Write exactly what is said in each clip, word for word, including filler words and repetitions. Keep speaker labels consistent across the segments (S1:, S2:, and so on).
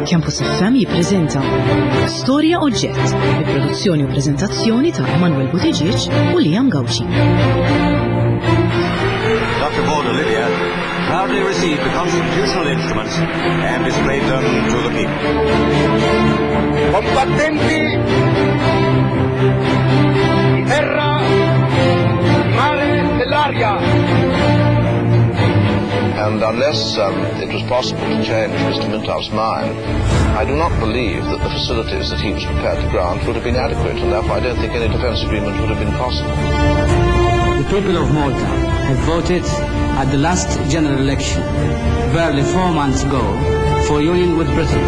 S1: Campus F M jippreżenta Storja Oġġett, bi-produzzjoni u preżentazzjoni ta' Manuel Buttigieg u Liam Gauci.
S2: Doctor Border Lydia proudly received the constitutional instruments and displayed them to the people.
S3: Combattenti di terra, di mare, dell'aria.
S4: And unless um, it was possible to change Mister Mintoff's mind, I do not believe that the facilities that he was prepared to grant would have been adequate, and therefore I don't think any defence agreement would have been possible.
S5: The people of Malta have voted at the last general election, barely four months ago, for union with Britain.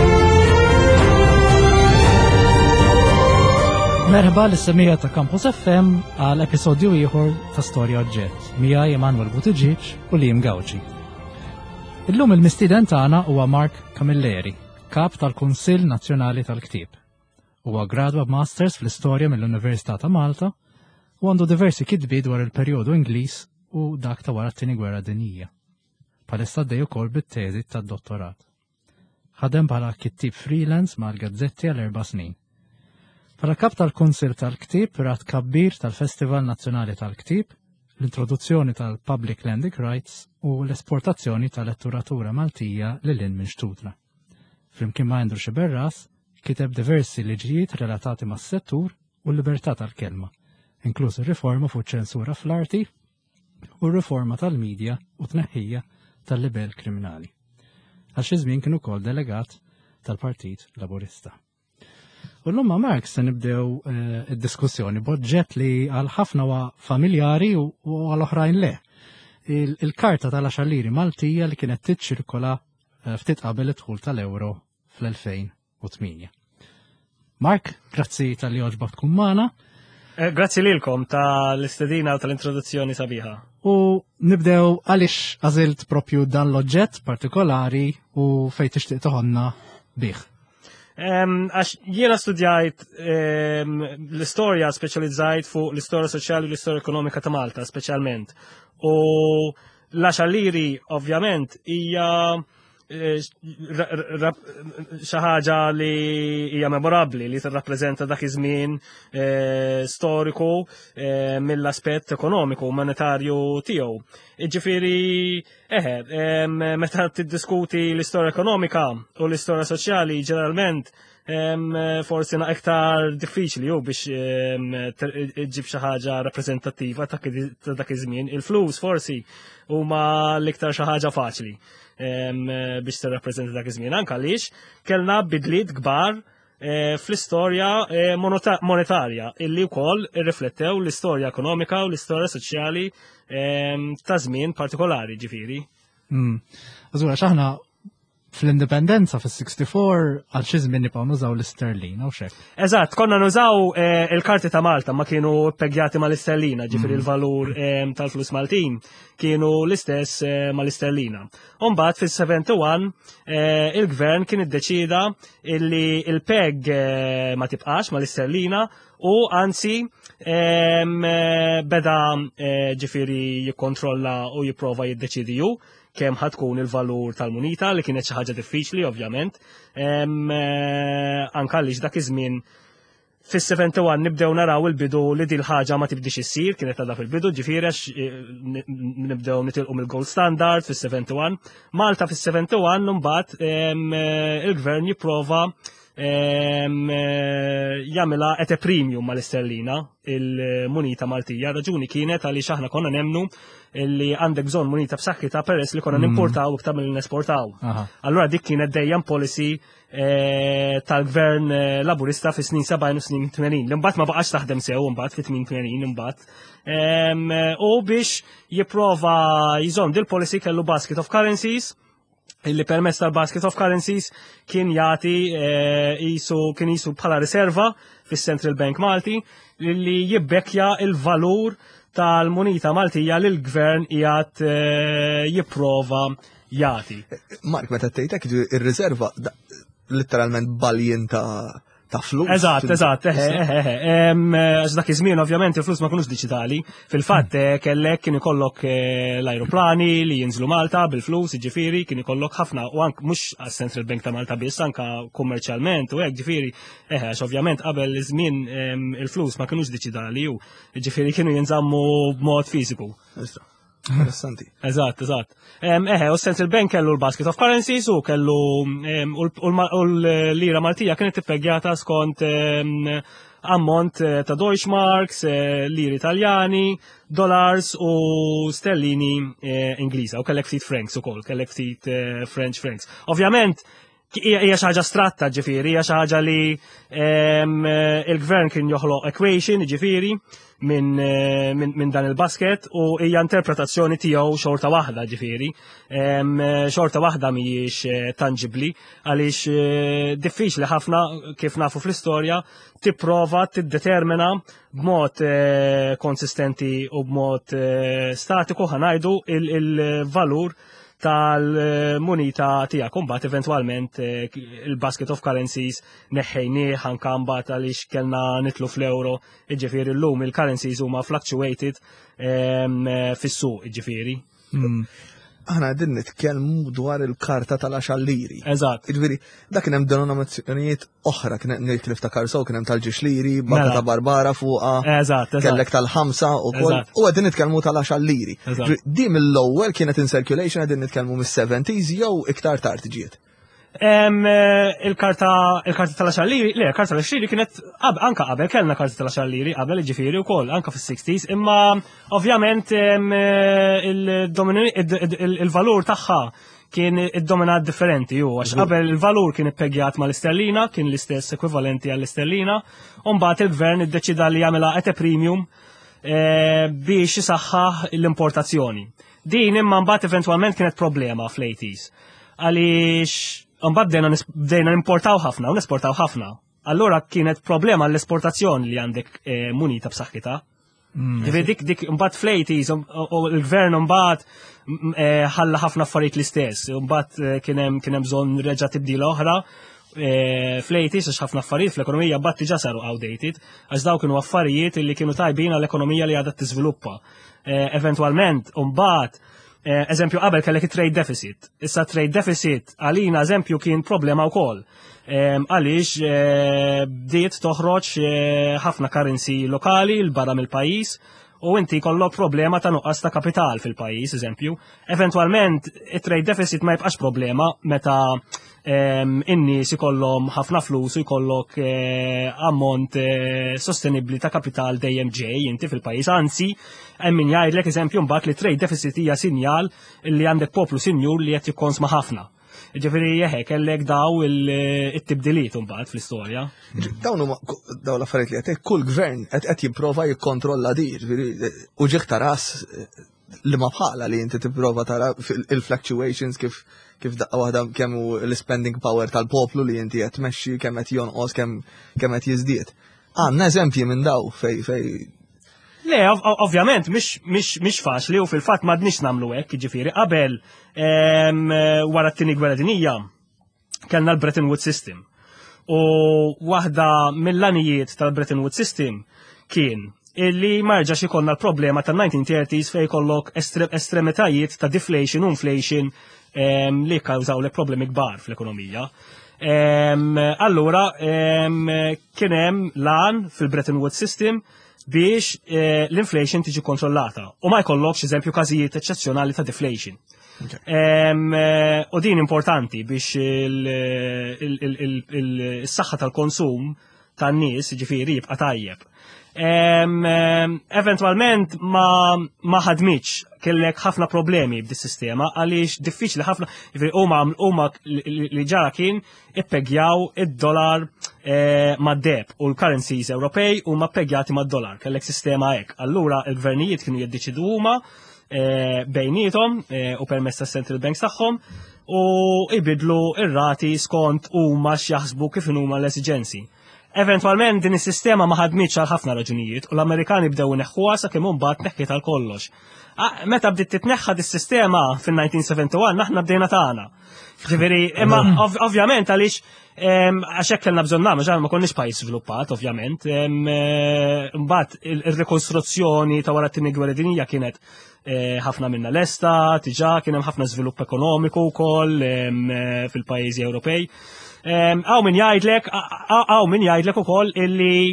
S6: Merħba l-issemija ta' Campus F M għal episodju ieħor ta' Storja Oġġett. Miegħi Manuel Buttigieg u Liam Gauci. Illum il-mistieden tagħna huwa Mark Camilleri, kap tal-Kunsill Nazzjonali tal-Ktieb. Huwa gradwa b'Masters fl-Istorja mill-Università ta' Malta u għandu diversi kitbiet dwar il-perjodu Ingliż u dak ta' wara t-tieni Gwerra Dinjija. Palissa għaddej ukoll bit-teżi tad-dottorat. Ħadem bħala kittieb freelance mal-gazzetti għal erba' snin. Bħala kap tal-Kunsill tal-Ktieb rat kabbir tal-Festival Nazzjonali tal-Ktieb, l-introduzzjoni tal-Public Lending Rights u l-esportazzjoni tal-letteratura Maltija lil-in minn Xtutla. Flimkien ma' Andrew Xiberras kiteb diversi liġijiet relatati mas-settur u l-libertà tal-kelma, inkluż ir-riforma fuq ċensura fl-arti u r-riforma tal-medja u tneħħija tal-libel kriminali. Għal xi żmien kien ukoll delegat tal-Partit Laburista. U l-lumma Mark se nibdew id-diskussjoni b'oġġett li għal ħafna huwa familjari u għal oħrajn le. Il-karta tal-għaxalliri Maltija li kienet tiċċirkola ftit qabel id-dħul tal-Ewro fl-elfejn u tminja. Mark, grazzi tal-li oġbok tkun magħna.
S7: Grazzi lilkom tal-istedina u tal-introduzzjoni sabiħa.
S6: U nibdew għaliex għażilt propju dan l-oġġett partikolari u fejn tixtieq toħonna bih.
S7: Għax jiena studjajt l-istorja speċjalizzajt fuq l-istorja soċjali u l-istorja ekonomika ta' Malta speċjalment. U l-għaxalliri ovvjament hija xi ħaġa li hija memorabbli li tirrappreżenta dak iż-żmien storiku mill-aspett ekonomiku u monetarju tiegħu. Jiġifieri eħe, meta tiddiskuti l-istorja ekonomika u l-istorja soċjali ġeneralment forsi na iktar diffiċli hu biex iġġib xi ħaġa rappreżentattiva ta' dak iż-żmien. Il-flus forsi huma l-iktar xi ħaġa faċli biex tirrappreżenta dak iż-żmien. Anke għaliex kellna bidliet kbar fl-istorja monetarja illi wkoll irriflettew l-istorja ekonomika u l-istorja soċjali ta' żmien partikolari ġifieri.
S6: Żura x'aħna fl-indipendenza fis-sixty-four għal xi żmien nibqgħu nużaw l-isterlina u x'hekk.
S7: Eżatt, konna nużaw il-karti ta' Malta ma kienu ppegjati mal-isterlina, ġifieri il-valur tal-flus Maltin kienu l-istess mal-isterlina. U mbagħad fis-seventy-one il-gvern kien iddeċida illi il-peg ma tibqax mal-isterlina u anzi beda ġifieri jikkontrolla u jipprova jiddeċidi hu kemm ħatkun il-valur tal-munita li kienet xi ħaġa diffiċli ovvjament. Anke għaliex dak iż-żmien fis-seventy-one nibdew naraw il-bidu li din ħaġa ma tibdix issir, kienet għadha fil-bidu ġifieri nibdew nitilqu mill-gold standard fis-seventy-one. Malta fis-seventy-one mbagħad il-gvern jipprova jagħmilha at a premium mal-isterlina il-munita Maltija. Raġuni kienet għaliex aħna konna nemmnu illi għandek bżonn munita b'saħħitha peress li konna nimportaw iktar milli nesportaw. Allura dik kienet dejjem policy tal-gvern Laburista fi snin sebgħin u snin tmenin. Li mbagħad ma baqax taħdem sew mbagħad fi tmien tmenin imbagħad. U biex jipprova jżomm dil policy kellu basket of currencies illi permess tal-basket of currencies kien jagħti isu kien isu bħala riserva fis-Central Bank Malti li jibbekja il-valur tal-munita Maltija li l-gvern qiegħed jipprova jagħti.
S8: Mark, meta tgħidek ir-riserva letteralment baljin ta' ta' flus.
S7: Eżatt, eżatt, għax dak iż-żmien ovvjament il-flus ma kunux diġitali. Fil-fatt kellek kien ikollok l-ajruplani li jinżlu Malta bil-flus, jiġifieri kien ikollok ħafna u anke mhux għas-Central Bank ta' Malta biss anke kummerċjalment u hekk ġifieri għax ovvjament qabel iż-żmien il-flus ma kinux diġitali u jiġifieri kienu jinżammu b'mod fiżiku.
S8: Interessanti.
S7: Eżatt, eżatt. Eħe, u s-Central Bank kellu l-basket of currencies u kellu u l-lira Maltija kienet tippegjata skont ammont ta' Deutschmarks, liri Italjani, dollars u sterlini Ingliża u kellek ftit francs ukoll, kellek ftit French francs. Ovvjament hija xi ħaġa stratta ġifieri, hija xi ħaġa li il-gvern kien joħloq equation ġifieri minn dan il-basket u hija interpretazzjoni tiegħu xorta waħda ġifieri. Xorta waħda mhijiex tangibbli għaliex diffiċli ħafna kif nafu fl-istorja tipprova tiddetermina b'mod konsistenti u b'mod statiku ħanajdu il-valur tal-munita tiegħek imbagħad eventwalment il-basket of currencies neħħejnieh anke mbagħad għaliex kellna nitlu fl-euro, jiġifieri llum il-currencies huma fluctuated fis-suq jiġifieri.
S8: Aħna qegħdin nitkellmu dwar il-karta tal-għaxar liri.
S7: Eżatt.
S8: Jiġifieri dak kien hemm denominazzjonijiet oħra kien ngħid niftakar sew kien hemm tal-ġiex liri, Banka ta' Barbara fuqha.
S7: Eżatt, eżatt.
S8: Kellek tal-ħamsa wkoll u qegħdin nitkellmu tal-għaxar liri. Di mill-ewwel kienet in circulation qegħdin nitkellmu mis-seventies jew iktar tard ġiet.
S7: Il-karta il-karta tal-għaxar liri, le, karta tal-għaxar liri kienet anka qabel kellna karta tal-għaxar liri qabel ġifieri wkoll anka fis-sixties, imma ovvjament il-valur tagħha kien id-dominat differenti ju, għax qabel il-valur kien ippegjat mal-isterlina, kien l-istess ekwivalenti għall-isterlina, u mbagħad il-gvern iddeċida li jagħmilha at a premium biex isaħħaħ l-importazzjoni. Din imma mbagħad eventwalment kienet problema fl-eighties. Għaliex mbagħad bdejna nimportaw ħafna u nesportaw ħafna. Allura kienet problema l-esportazzjoni li għandek munita b'saħħitha. Dik dik mbagħad fl-eighties u l-gvern mbagħad ħalla ħafna affarijiet l-istess. Mbagħad kien hemm kien hemm bżonn reġa' tibdil oħra fl-eighties għax ħafna affarijiet fl-ekonomija mbagħad diġà saru outdated għax daw kienu affarijiet li kienu tajbin għall-ekonomija li għadha tiżviluppa. Eventwalment mbagħad eżempju qabel kellek trade deficit. Issa trade deficit għalina eżempju kien problema wkoll. Għaliex bdiet toħroġ ħafna currency lokali l barra mill-pajjiż u inti jkollok problema ta' nuqqas ta' kapital fil-pajjiż eżempju. Eventwalment it-trade deficit ma jibqax problema meta in-nies ikollhom ħafna flus u jkollok ammont sostenibbli ta' kapital dejjem ġej inti fil-pajjiż, anzi hemm min jgħidlek eżempju mbagħad li trade deficit hija sinjal li għandek poplu sinjur li qed jikkonsma ħafna. Ġifieri jeħe kellek daw it-tibdiliet mbagħad fl-istorja.
S8: Dawn huma daw l-affarijiet li qed kull gvern qed jipprova jikkontrolla di, u ġieħ taras li ma bħala li inti tipprova tara il-fluctuations kif kif daqqa waħda kemm hu l-spending power tal-poplu li inti qed tmexxi kemm qed jonqos kemm kemm qed jiżdied. Għandna eżempji minn daw fej fej
S7: Le, ovvjament, mhix faċli u fil-fatt m'għadniex nagħmlu hekk, jiġifieri qabel wara t-tieni gwerra dinjija kellna l-Bretton Woods System. U waħda mill-għanijiet tal-Bretton Woods System kien illi ma jerġax ikollna l-problema tan-nineteen thirties fejn jkollok estremitajiet ta' deflation u inflation li kkawżaw le problemi kbar fl-ekonomija. Allura kien hemm lan fil-Bretton Woods System biex l-inflation tiġi kontrollata u ma jkollokx eżempju każijiet eċċezzjonali ta' deflation. U din importanti biex is-saħħa tal-konsum tan-nies ġifieri jibqa' tajjeb. Eventwalment ma ħadmitx kellek ħafna problemi b'dis-sistema għaliex diffiċli ħafna huma huma li ġara kien ippeggjaw id-dollar mad-deb u l-currencies Ewropej huma ppegjati mad-dollar, kellek sistema hekk. Allura l-gvernijiet kienu jiddeċidu huma bejnietom u permezz tas-central banks tagħhom u ibidlu ir-rati skont huma x'jaħsbu kif huma l-esiġenzi. Eventwalment din is-sistema ma ħadmitx għal ħafna raġunijiet u l-Amerikani bdew ineħħuha sakemm imbagħad neħħiet għal kollox. Meta bdiet titneħħa dis-sistema fin-nineteen seventy-one aħna bdejna tagħna. Ġifieri, imma ovvjament għaliex Għax hekk kellna bżonn nagħmlu ġal ma konniex pajjiż żviluppat, ovvjament. Mbagħad ir-rikostruzzjoni ta' wara t-tieni gwerra dinjija kienet ħafna minna lesta, diġà kien hemm ħafna żvilupp ekonomiku wkoll fil-pajjiżi Ewropej. Għaw min jgħidlek, għaw min jgħidlek ukoll illi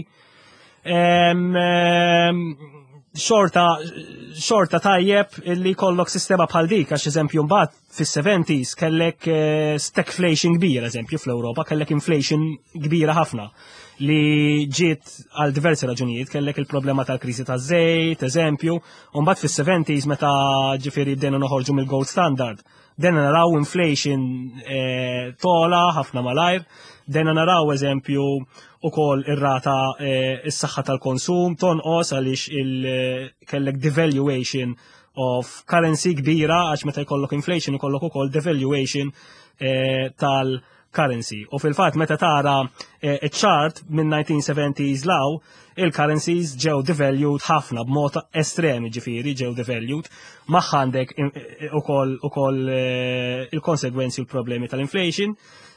S7: xorta xorta tajjeb illi kollok sistema bħal dik, għax eżempju mbagħad fis-seventies kellek stagflation kbira, eżempju fl-Ewropa kellek inflation kbira ħafna li ġiet għal diversi raġunijiet, kellek il-problema tal-kriżi taż-żejt, eżempju, u mbagħad fis-seventies meta ġifieri bdejna noħorġu mill-gold standard, dejna naraw inflation tola ħafna malajr, dejna naraw eżempju ukoll ir-rata is-saħħa tal-konsum tonqos għaliex kellek devaluation of currency kbira għax meta jkollok inflation ikollok ukoll devaluation tal-currency. U fil-fatt meta tara ċ-chart minn nineteen seventies law, il-currencies ġew devalued ħafna b'mod estremi ġifieri ġew devalued, magħha għandek ukoll il-konsegwenzi u l-problemi tal-inflation.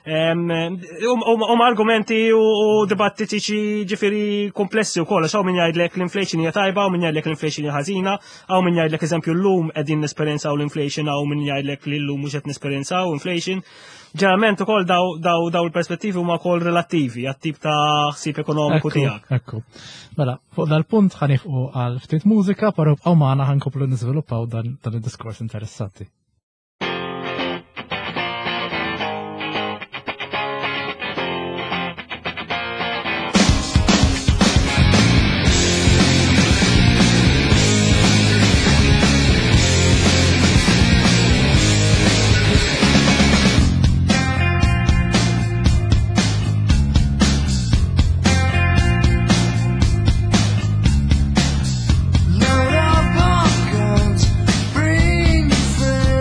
S7: Um argumenti u dibattitiċi ġifiri komplessi u kolla, xaw min jgħidlek l-inflation hija tajba, u min jgħidlek l-inflation hija ħażina, għaw min jgħidlek eżempju l-lum qegħdin nesperjenzaw l-inflation, għaw min jgħidlek li l-lum mhux qed nesperjenzaw inflation. Ġeneralment ukoll daw daw daw il-perspettivi huma wkoll relattivi għat-tip ta' ħsieb ekonomiku tiegħek.
S6: Ekku. Mela, fuq dal-punt ħanifqu għal ftit mużika, però bqgħu magħna ħankomplu niżviluppaw dan id-diskors interessanti.
S9: Load of popcorns, bring your friends.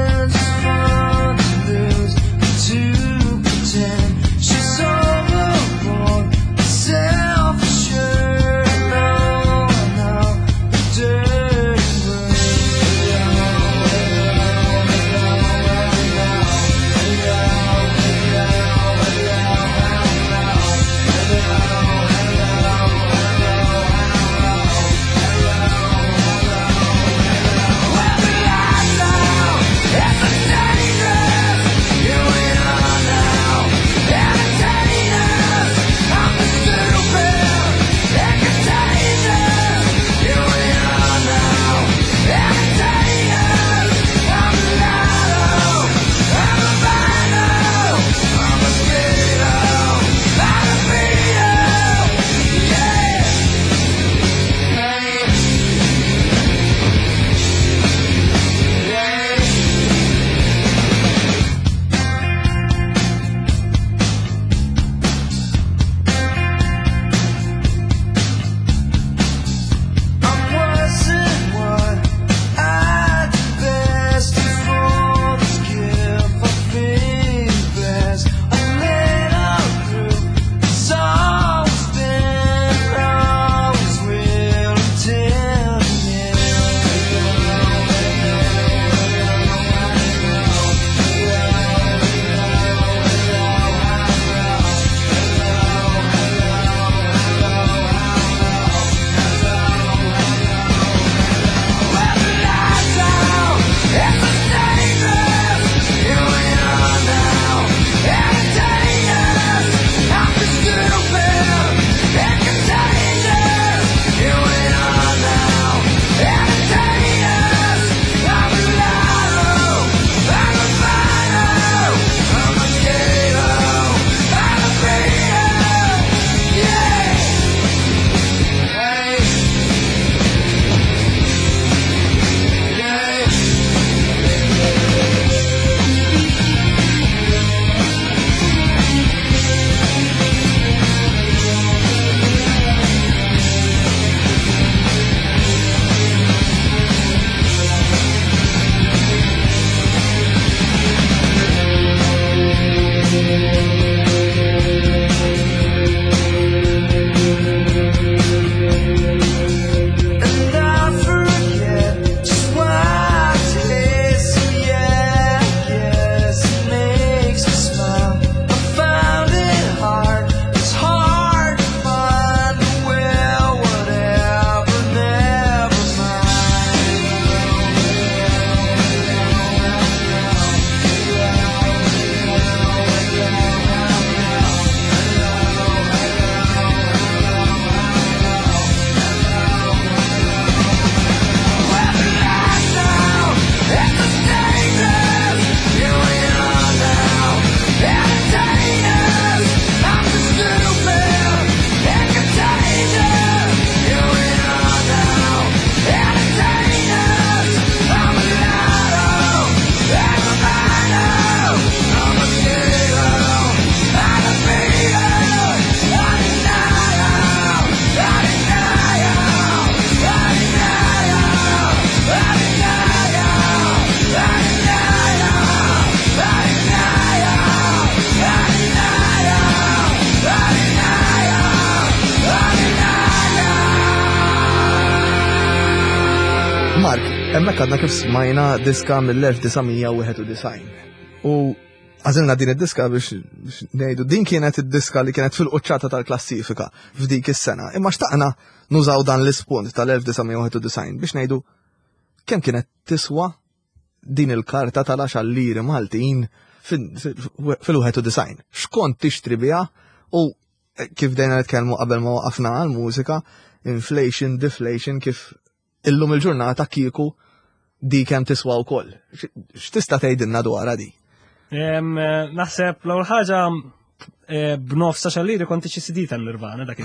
S8: Hemmhekk għadna kif smajna diska mill-1991. U għażilna din id-diska biex ngħidu din kienet id-diska li kienet fil-quċċata tal-klassifika f'dik is-sena. Imma xtaqna nużaw dan l-ispunt tal-1991 biex ngħidu kemm kienet tiswa din il-karta tal-għaxar liri Maltin fil-91. X'kont tixtri biha u kif dejna nitkellmu qabel ma waqafna għall-mużika, inflation, deflation, kif illum il-ġurnata kieku di kemm tiswa wkoll. X'tista' tgħidilna dwarha di?
S7: Naħseb l-ewwel ħaġa b'nofs għaxar liri kont xi C D tan-Nirvana dak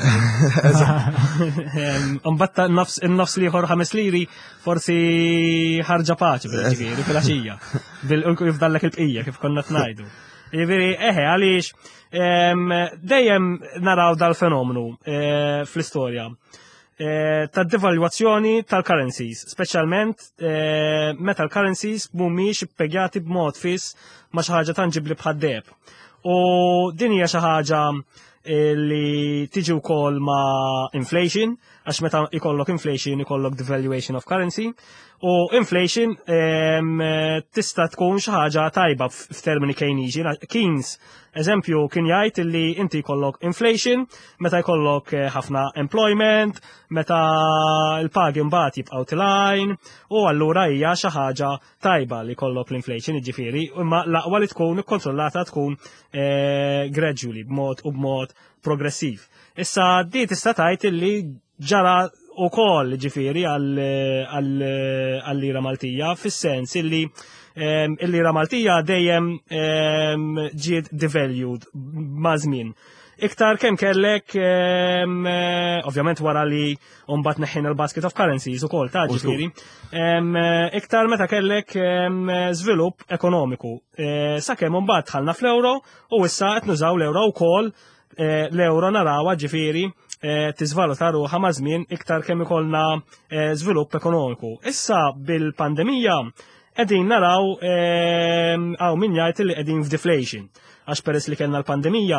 S7: Imbagħad nofs liħor ħames liri forsi ħarġa paċi bil-ġifieri fil-għaxija. Jifdallek il-bqija kif konna tngħidu. Jiġifieri eħe għaliex dejjem naraw dal-fenomenu fl-istorja tad-devalwazzjoni tal-currencies, speċjalment meta l-currencies mhumiex impjegati b'mod fiss ma' xi ħaġa tanġibli bħad-deheb. U din hija xi ħaġa li tiġi wkoll ma' inflation, għax meta ikollok inflation ikollok devaluation of currency, u inflation tista' tkun xi ħaġa tajba f'termini Keynesian. Keynes, eżempju, kien jgħid li inti jkollok inflation meta jkollok ħafna employment, meta l-pagi mbagħad jibqgħu tilgħin, u allura hija xi ħaġa tajba li jkollok l-inflation, jiġifieri, imma l-aqwa li tkun ikkontrollata tkun gradually b'mod u b'mod progressiv. Issa di tista' tgħid li ġara wkoll ġifieri għall-lira Maltija fis-sens illi il-lira Maltija dejjem ġiet devalued ma' żmien. Iktar kemm kellek ovvjament wara li mbagħad neħħin il-basket of currencies ukoll ta' ġifieri. Iktar meta kellek żvilupp ekonomiku. Sakemm mbagħad dħalna fl-ewro u issa qed nużaw l-ewro wkoll l-ewro narawha ġifieri tiżvaluta ruħha ma' żmien iktar kemm ikollna żvilupp ekonomiku. Issa bil-pandemija qegħdin naraw hawn min jgħid li qegħdin f'deflation għax peress li kellna l-pandemija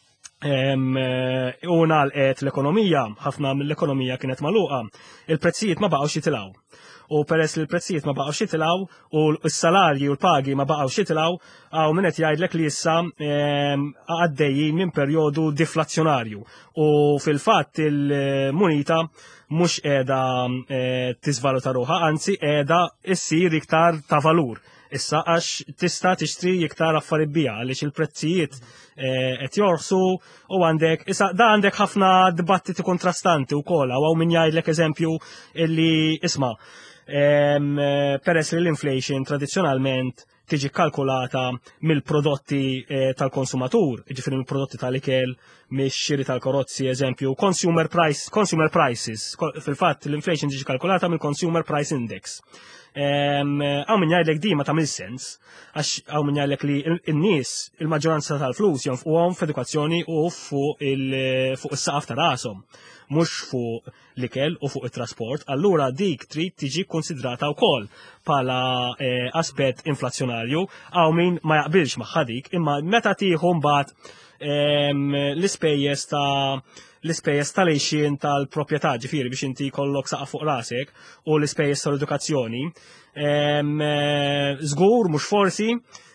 S7: u ngħalqet l-ekonomija, ħafna mill-ekonomija kienet magħluqa, il-prezzijiet ma baqgħux jitilgħu. U peress li l-prezzijiet ma baqgħux jitilgħu u s-salarji u l-pagi ma baqgħux jitilgħu, hawn min qed jgħidlek li issa għaddejjin minn perjodu deflazzjonarju. U fil-fatt il-munita mhux qiegħda tiżvaluta ruħha, anzi qiegħda issir iktar ta' valur. Issa għax tista' tixtri iktar affarijiet biha għaliex il-prezzijiet qed jorsu u għandek issa da għandek ħafna dibattiti kontrastanti wkoll hawn min jgħidlek eżempju illi isma' peress li l-inflation tradizzjonalment tiġi kalkulata mill-prodotti tal-konsumatur, jiġifieri mill-prodotti tal-ikel, mix-xiri tal-karozzi, eżempju, consumer price, consumer prices. Fil-fatt l-inflation tiġi kalkulata mill-Consumer Price Index. Għaw min jgħidlek di ma tamil sens, għax għaw min jgħidlek li n-nies il-maġġoranza tal-flus jonfquhom f'edukazzjoni u fuq is-saqaf ta' rashom, mhux fuq l-ikel u fuq it-trasport, allura dik trid tiġi konsidrata wkoll bħala aspett inflazzjonarju, għaw min ma jaqbilx magħha dik, imma meta tieħu mbagħad l-ispejjeż ta' l-ispejjeż tal-għejxien tal-proprjetà ġifieri biex inti jkollok saqaf fuq rasek u l-ispejjeż tal-edukazzjoni, żgur mhux forsi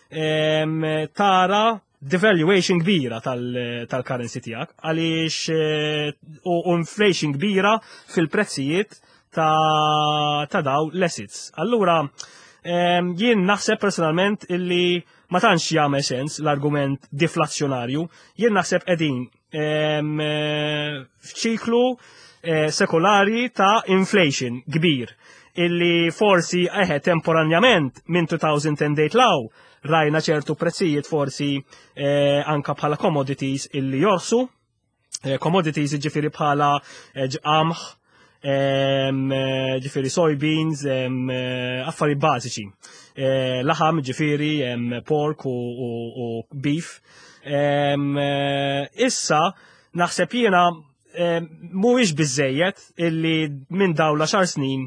S7: tara devaluation kbira tal-currency tiegħek għaliex u inflation kbira fil-prezzijiet ta' daw l-assets. Allura jien naħseb personalment illi ma tantx jagħmel sens l-argument deflazzjonarju, jien naħseb qegħdin f'ċiklu sekolari ta' inflation kbir illi forsi eħe temporanjament minn two thousand ten date law rajna ċertu prezzijiet forsi anka bħala commodities illi jorsu, commodities ġifiri bħala qamħ, ġifiri soybeans, affari bażiċi, laħam ġifiri pork u beef. Issa naħseb jiena mhuwiex biżejjed illi minn dawn l-għaxar snin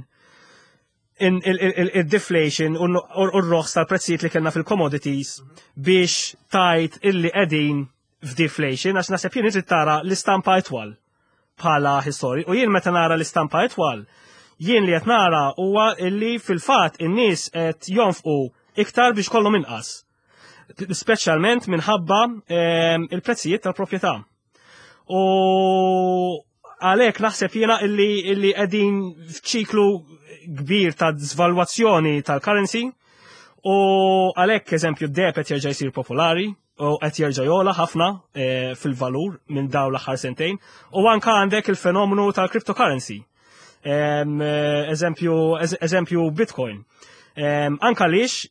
S7: il-deflation u r-roħs tal-prezzijiet li kellna fil-commodities biex tajt illi qegħdin f'deflation, għax naħseb jien irid tara l-istampa etwal bħala histori. U jien meta nara l-istampa etwal jien li qed nara huwa illi fil-fatt in-nies qed jonfqu iktar biex kollhom inqas. Speċjalment minħabba il-prezzijiet tal-proprjetà. U għalhekk naħseb jiena illi illi qegħdin f'ċiklu kbir ta' żvalwazzjoni tal-currency u għalhekk eżempju d-deb qed jerġa' jsir popolari u qed jerġa' jola ħafna fil-valur minn dawn l-aħħar sentejn u anke għandek il-fenomenu tal-cryptocurrency. Eżempju eżempju Bitcoin. Anke għaliex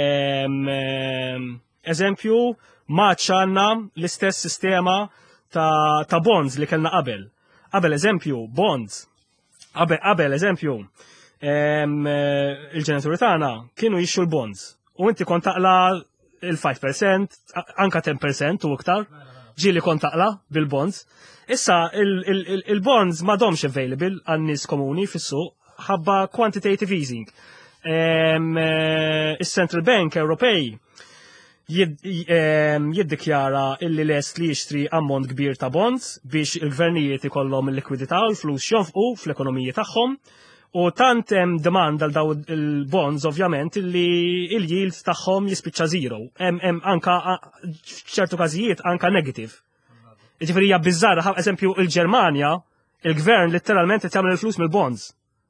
S7: eżempju maċ għandna l-istess sistema ta', ta bonds li kellna qabel. Qabel eżempju bonds. Qabel qabel eżempju il-ġenituri tagħna kienu jixxu l-bonds u inti kont taqla il-five percent, anka ten percent u iktar, ġili kont taqla bil-bonds. Issa il-bonds ma domx available għan-nies komuni fis-suq ħabba quantitative easing. Is-Central Bank Ewropej jiddikjara illi lest li jixtri ammont kbir ta' bonds biex il-gvernijiet ikollhom il-likwidità u l-flus jonfqu fl-ekonomiji tagħhom. U tant hemm demand għal daw il-bonds ovvjament illi il-yield tagħhom jispiċċa zero. Hemm anka f'ċertu każijiet anka negative. Jiġifieri hija biżżarra, eżempju il-Ġermanja, il-gvern letteralment qed jagħmel il-flus mill-bonds.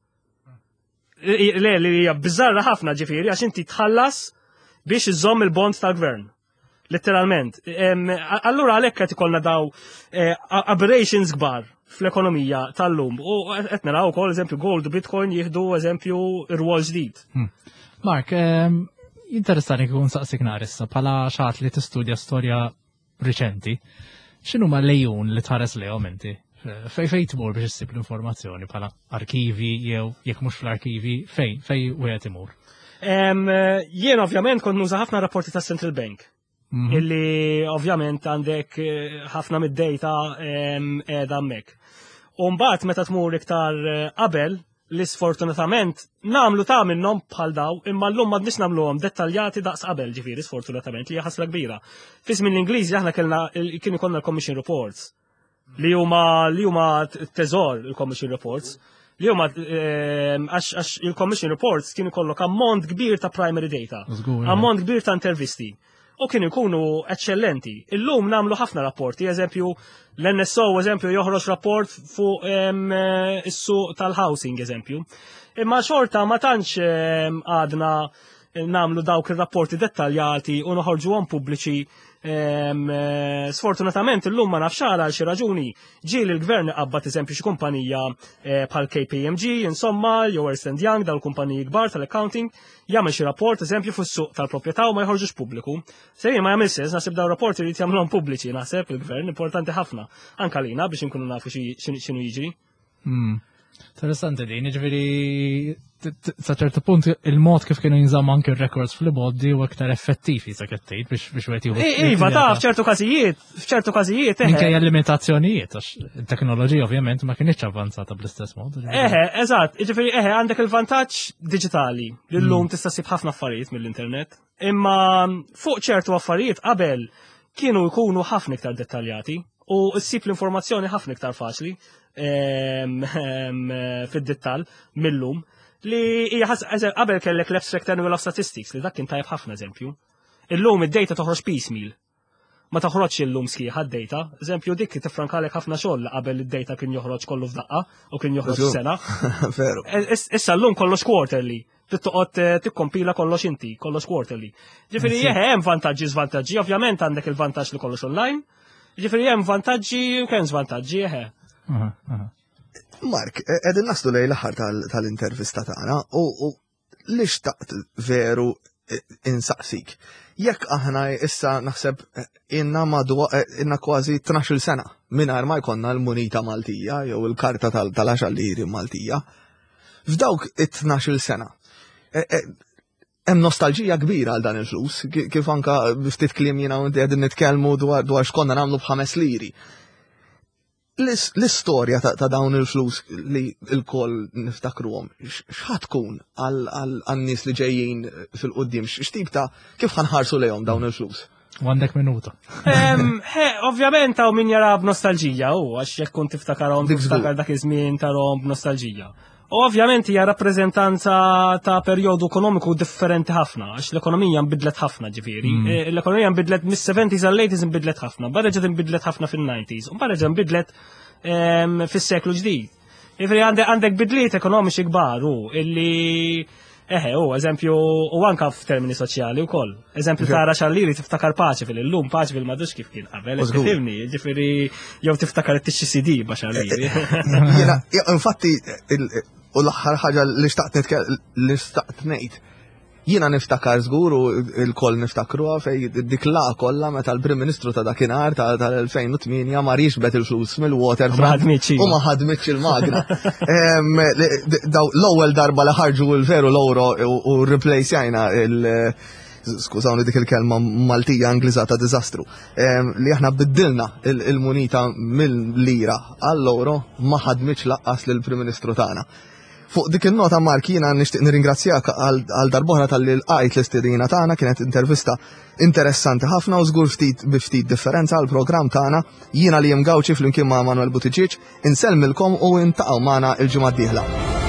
S7: Le li hija biżżarra ħafna ġifieri għax inti tħallas biex iżomm il-bonds tal-gvern. Letteralment. Allura għalhekk qed ikollna daw aberrations kbar fl-ekonomija tal-lum. U qed naraw ukoll eżempju gold u Bitcoin jieħdu eżempju ir-rwol ġdid.
S6: Mark, interessani kikun saqsik nhar issa bħala xagħat li tistudja storja riċenti. X'inhuma lejjun li tħares lejhom inti? Fej fej tmur biex issib l-informazzjoni bħala arkivi jew jekk mhux fl-arkivi fej fej wieħed imur?
S7: Jien ovvjament kont nuża ħafna rapporti tas Central Bank. Illi ovvjament għandek ħafna mid-data qiegħda hemmhekk. U mbagħad meta tmur iktar qabel li sfortunatament nagħmlu ta' minnhom bħal daw imma llum m'għadniex nagħmluhom dettaljati daqs qabel ġifieri sfortunatament li hija ħasra kbira. F'isem l-Ingliżi aħna kellna kien ikollna l-Commission Reports li huma li huma teżor il-Commission Reports. Li huma għax il-Commission Reports kienu jkollok ammont kbir ta' primary data, ammont kbir ta' intervisti. U kienu jkunu eccellenti. Illum nagħmlu ħafna rapporti, eżempju l-N S O eżempju joħroġ rapport fuq is-suq tal-housing eżempju. Imma xorta ma tantx għadna nagħmlu dawk ir-rapporti dettaljati u noħorġuhom pubbliċi. Sfortunatament illum ma nafx għal xi raġuni ġieli l-gvern qabbad eżempju xi kumpanija bħal K P M G, insomma, jew Ernst and Young dawn kumpaniji kbar tal-accounting jagħmel xi rapport eżempju fuq-suq tal-proprjetà u ma jħorġux pubbliku. Se jien ma jagħmel sens naħseb dawn rapporti jrid jagħmluhom pubbliċi naħseb il-gvern importanti ħafna anke lina biex inkunu nafu x'inhu jiġri.
S6: Interessanti din, ġifieri sa ċertu punt il-mod kif kienu jinżammu anke r-records fil-bodi u aktar effettivi sa kettejt biex biex wieħed jieħu.
S7: Iva ta' f'ċertu każijiet, f'ċertu każijiet eħe.
S6: Minkejja limitazzjonijiet għax it-teknoloġija ovvjament ma kienx avvanzata bl-istess mod.
S7: Eħe, eżatt, jiġifieri eħe għandek il-vantaġġ diġitali li llum tista' ssib ħafna affarijiet mill-internet. Imma fuq ċertu affarijiet qabel kienu jkunu ħafna iktar dettaljati u ssib l-informazzjoni ħafna iktar faċli fid-dettall millum. Li hija qabel kellek l-abstract annual of statistics li dak kien tajb ħafna eżempju. Illum id-data toħroġ piecemeal. Ma toħroġx illum sħiħa d-data. Eżempju dik tifrankalek ħafna xogħol qabel id-data kien joħroġ kollu f'daqqa u kien joħroġ f'sena.
S8: Veru.
S7: Issa llum kollox quarterly. Tittoqgħod tikkompila kollox inti, kollox quarterly. Ġifieri jeħe hemm vantaġġi żvantaġġi, ovvjament għandek il-vantaġġ li kollox online. Ġifieri hemm vantaġġi u kemm żvantaġġi jeħe.
S8: Mark, edin naslu lej l-aħħar tal-intervista tagħna u li xtaqt veru insaqsik. Jekk aħna issa naħseb inna madwa inna kważi tnax-il sena mingħajr ma jkollna l-munita Maltija jew il-karta tal-għaxar liri Maltija. F'dawk it-tnax-il sena. Hemm nostalġija kbira għal dan il-flus, kif anka ftit kliem jiena u qegħdin nitkellmu dwar x'konna nagħmlu b'ħames liri. L-istorja ta' dawn il-flus li l-koll niftakruhom, x'ħad tkun għal-nies li ġejjin fil-qudiem, x'tip ta' kif ħanħarsu lejhom dawn il-flus?
S6: Għandek minuta.
S7: Ovvjament hawn min jara b'nostalġija u għax jekk kun tiftakarhom tiftakar dak iż-żmien tarhom b'nostalġija. U ovvjament hija rappreżentanza ta' perjodu ekonomiku differenti ħafna, għax l-ekonomija nbidlet ħafna ġifieri. L-ekonomija nbidlet mis-seventies għall-eighties nbidlet ħafna, barreġa nbidlet ħafna fin-nineties, u barreġa nbidlet fis-seklu ġdid. Ġifieri għandek bidliet ekonomiċi kbar u illi eħe, u eżempju, u anka f'termini soċjali wkoll. Eżempju tara xalliri tiftakar paċi fil-lum, paċi fil-madux kif kien qabel, tifhimni, ġifieri jew tiftakar it-tixxi C D ba' xalliri.
S8: Jiena, infatti, u l-aħħar ħaġa li xtaqt ngħid. Jiena niftakar żgur u l-koll niftakruha fej dik la kollha meta l-Prim Ministru ta' dakinhar tal-elfejn u tminja ma rixbet il-flus mill-waterfront u ma ħadmitx il-magna. L-ewwel darba li ħarġu l-veru l-euro u replacejna il- skużawni dik il-kelma Maltija Angliżata diżastru, li aħna biddilna il-munita mill-lira għall-euro ma ħadmitx laqqas lill-Prim Ministru tagħna. Fuq dik il-nota Mark jiena nixtieq nirringrazzjak għal darb'oħra tal-li lqajt l-istedina tagħna, kienet intervista interessanti ħafna u żgur ftit bi ftit differenza għall programm tagħna. Jiena Liam Gawci flimkien ma' Manuel Buttigieg insellmilkom u intaqgħu magħna l-ġimgħa d-dieħla.